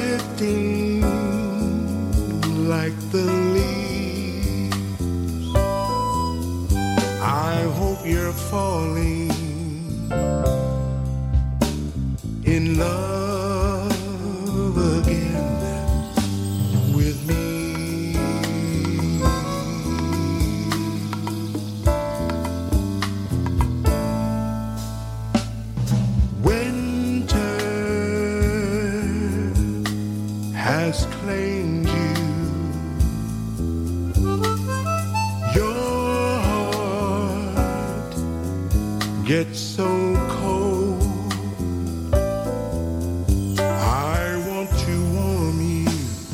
drifting like the leaves. I hope you're falling in love again with me. Winter has claimed you. Your heart gets so cold. I want to warm you.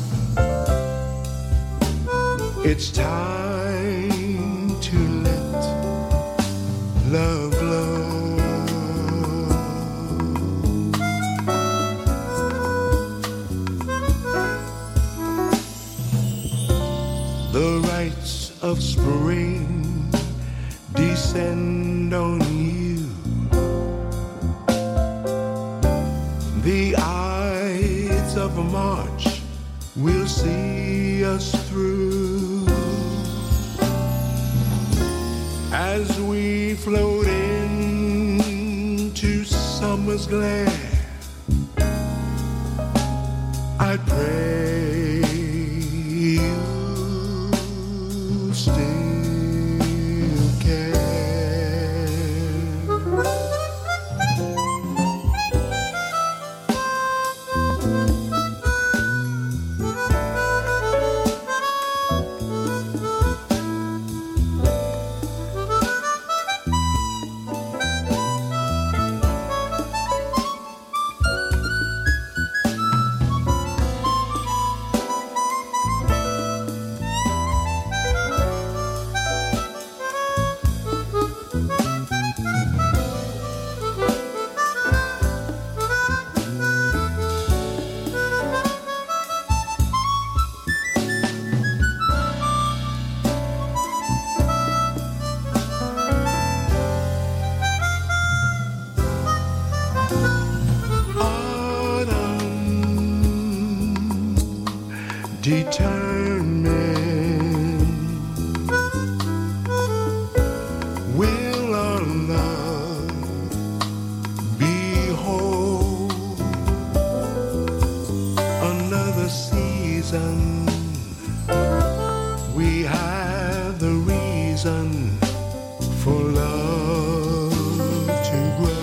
It's time to let love glow. The rites of spring descend on you. The Ides of March will see us through. As we float into summer's glare, I pray you still care. Determined, will our love be whole? Another season, we have the reason for love to grow.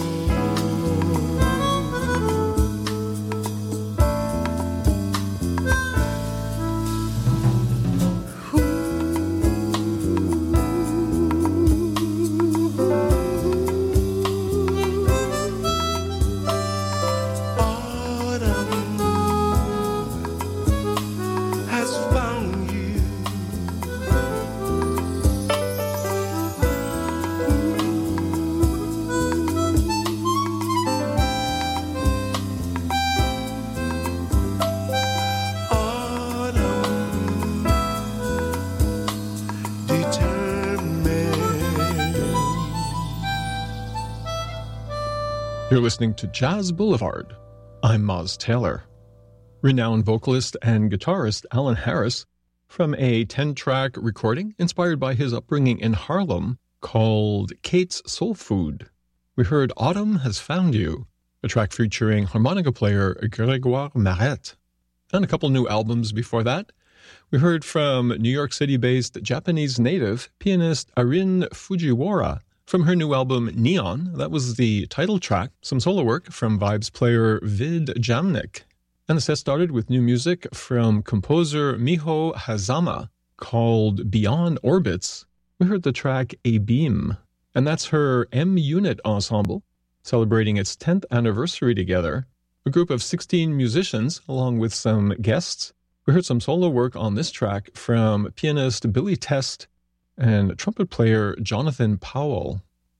You're listening to Jazz Boulevard. I'm Moz Taylor. Renowned vocalist and guitarist Alan Harris, from a 10-track recording inspired by his upbringing in Harlem called Kate's Soul Food. We heard Autumn Has Found You, a track featuring harmonica player Grégoire Maret. And a couple new albums before that. We heard from New York City-based Japanese native pianist Arin Fujiwara, from her new album Neon. That was the title track, some solo work from Vibes player Vid Jamnik. And the set started with new music from composer Miho Hazama called Beyond Orbits. We heard the track A Beam, and that's her M-Unit ensemble, celebrating its 10th anniversary together. A group of 16 musicians, along with some guests. We heard some solo work on this track from pianist Billy Test and trumpet player Jonathan Powell.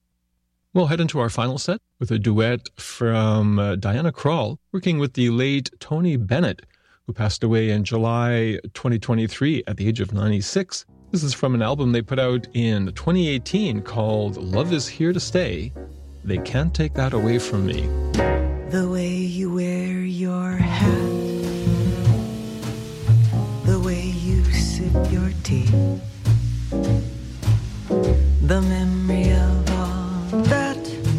We'll head into our final set with a duet from Diana Krall, working with the late Tony Bennett, who passed away in July 2023 at the age of 96. This is from an album they put out in 2018 called Love Is Here to Stay. They Can't Take That Away From Me. The way you wear your hat reality. The memory of all that.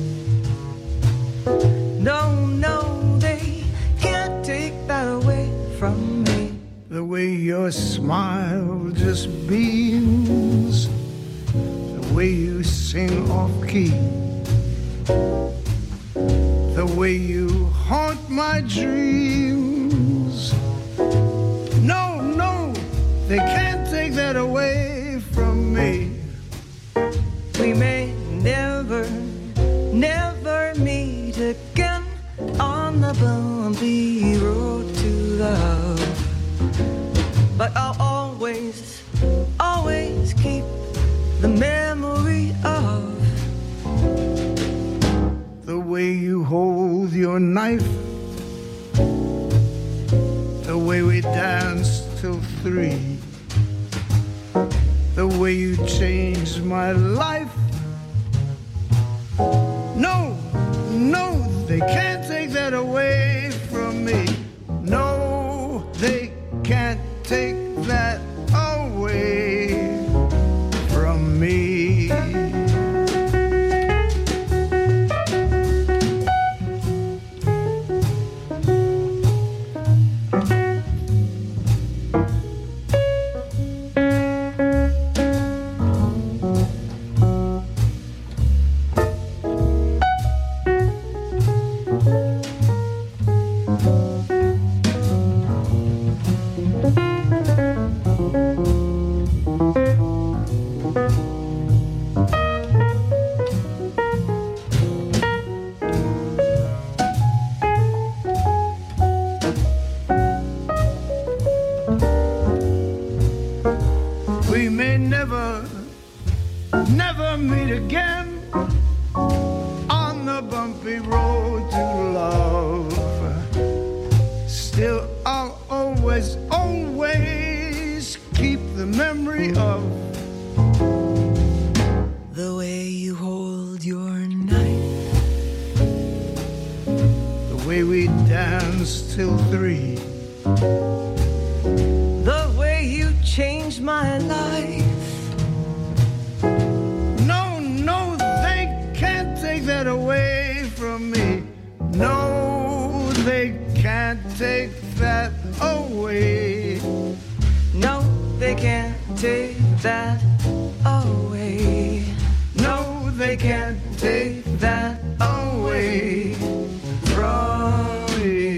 No, they can't take that away from me. The way your smile just beams, the way you sing off key, the way you haunt my dreams. No, they can't take that away from me. We may never meet again on the bumpy road to love, but I'll always keep the memory of the way you hold your knife, the way we danced till 3, the way you changed my life. No, they can't take that away from me. No, they can't take that away from me. We may never meet again on the bumpy road to love. Still, I'll always keep the memory of the way you hold your knife, the way we danced till 3, the way you changed my life. No, they can't take that away from me. No, they can't take that away. No, they can't take that away. No, they can't take that away from me.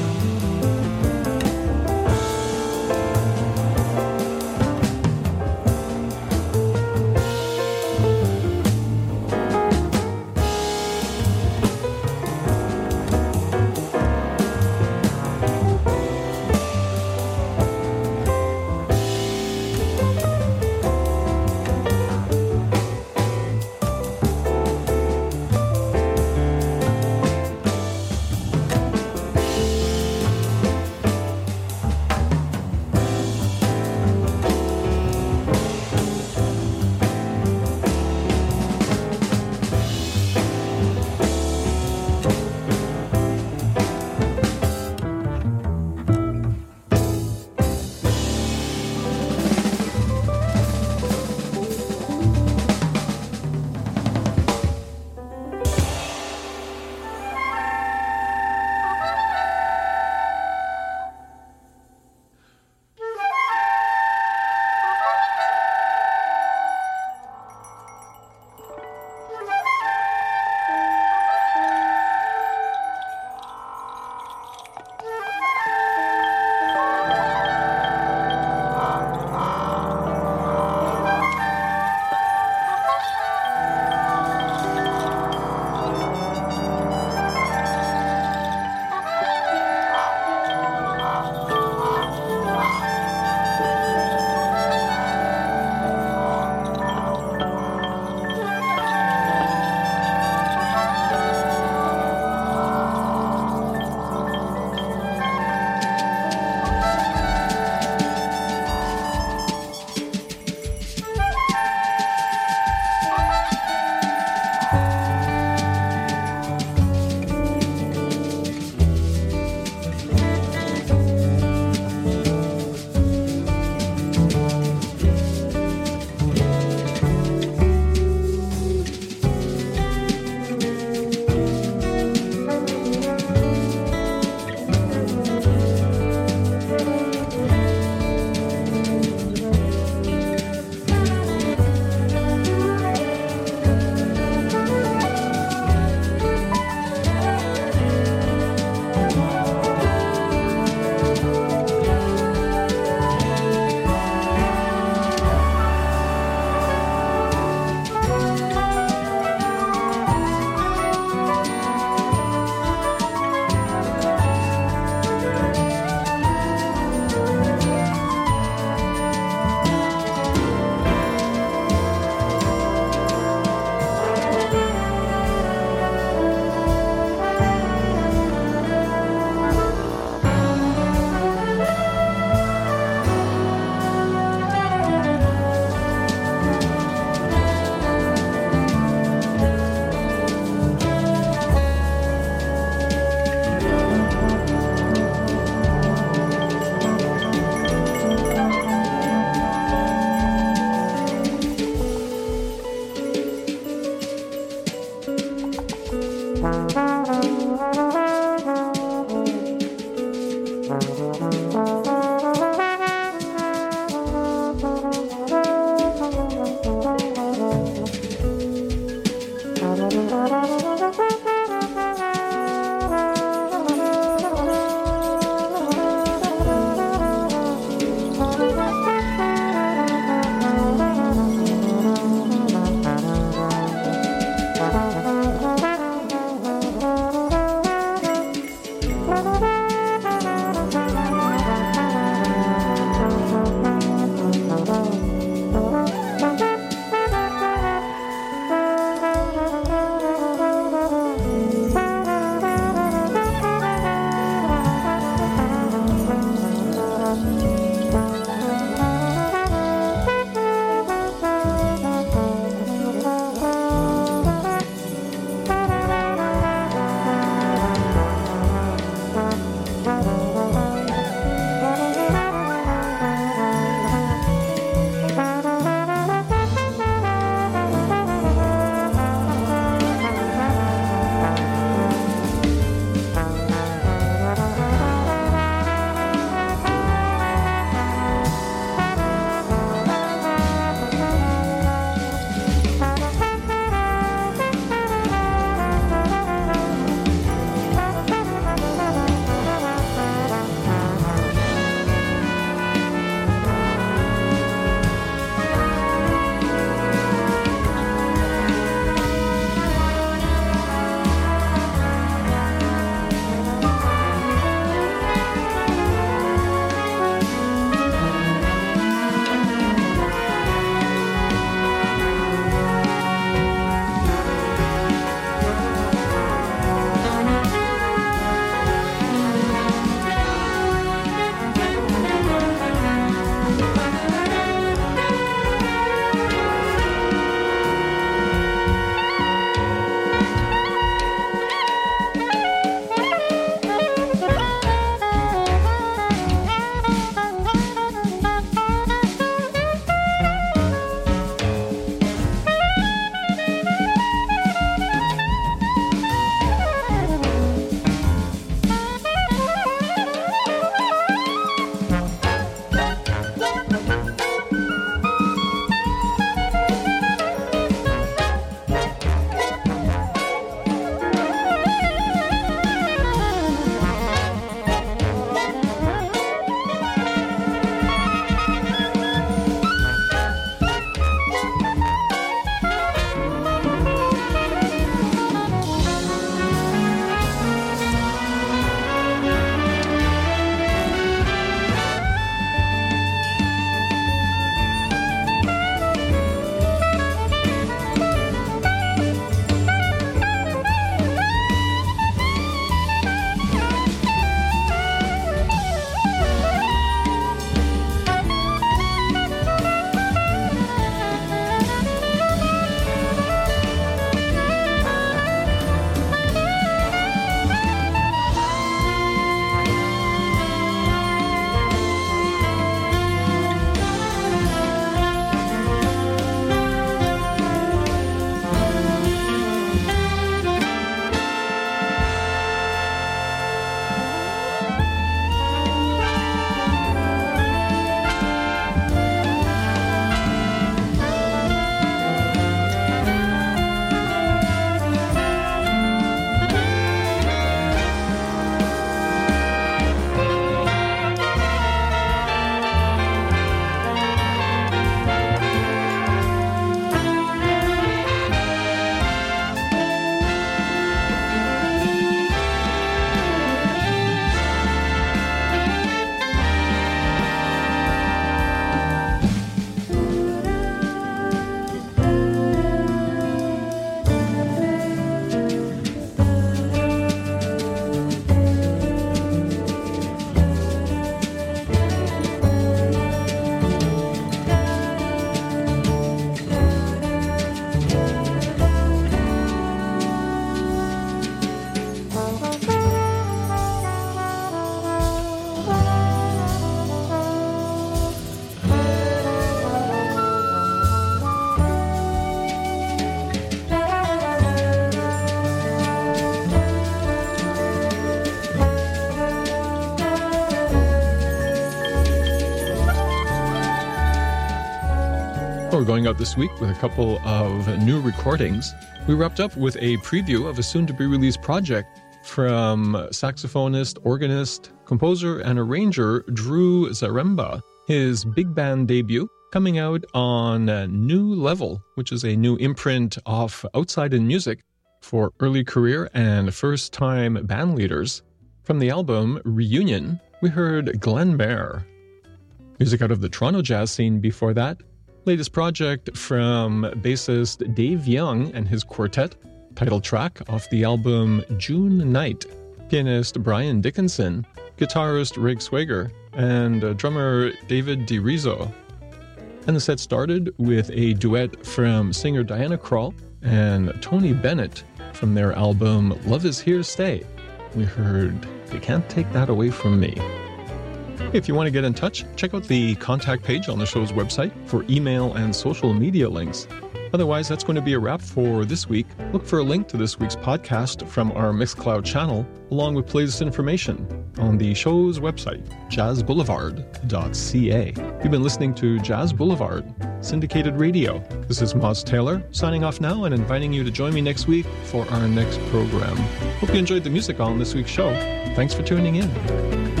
out this week with a couple of new recordings. We wrapped up with a preview of a soon-to-be-released project from saxophonist, organist, composer, and arranger Drew Zaremba. His big band debut coming out on New Level, which is a new imprint of Outside in Music for early career and first-time band leaders. From the album Reunion, we heard Glenn Mayer. Music out of the Toronto jazz scene before that. Latest project from bassist Dave Young and his quartet, title track off the album June Night. Pianist Brian Dickinson, guitarist Rick Swager, and drummer David DiRiso. And the set started with a duet from singer Diana Krall and Tony Bennett from their album Love Is Here to Stay. We heard You Can't Take That Away From Me. If you want to get in touch, check out the contact page on the show's website for email and social media links. Otherwise, that's going to be a wrap for this week. Look for a link to this week's podcast from our Mixcloud channel, along with playlist information on the show's website, jazzboulevard.ca. You've been listening to Jazz Boulevard, syndicated radio. This is Moz Taylor, signing off now and inviting you to join me next week for our next program. Hope you enjoyed the music on this week's show. Thanks for tuning in.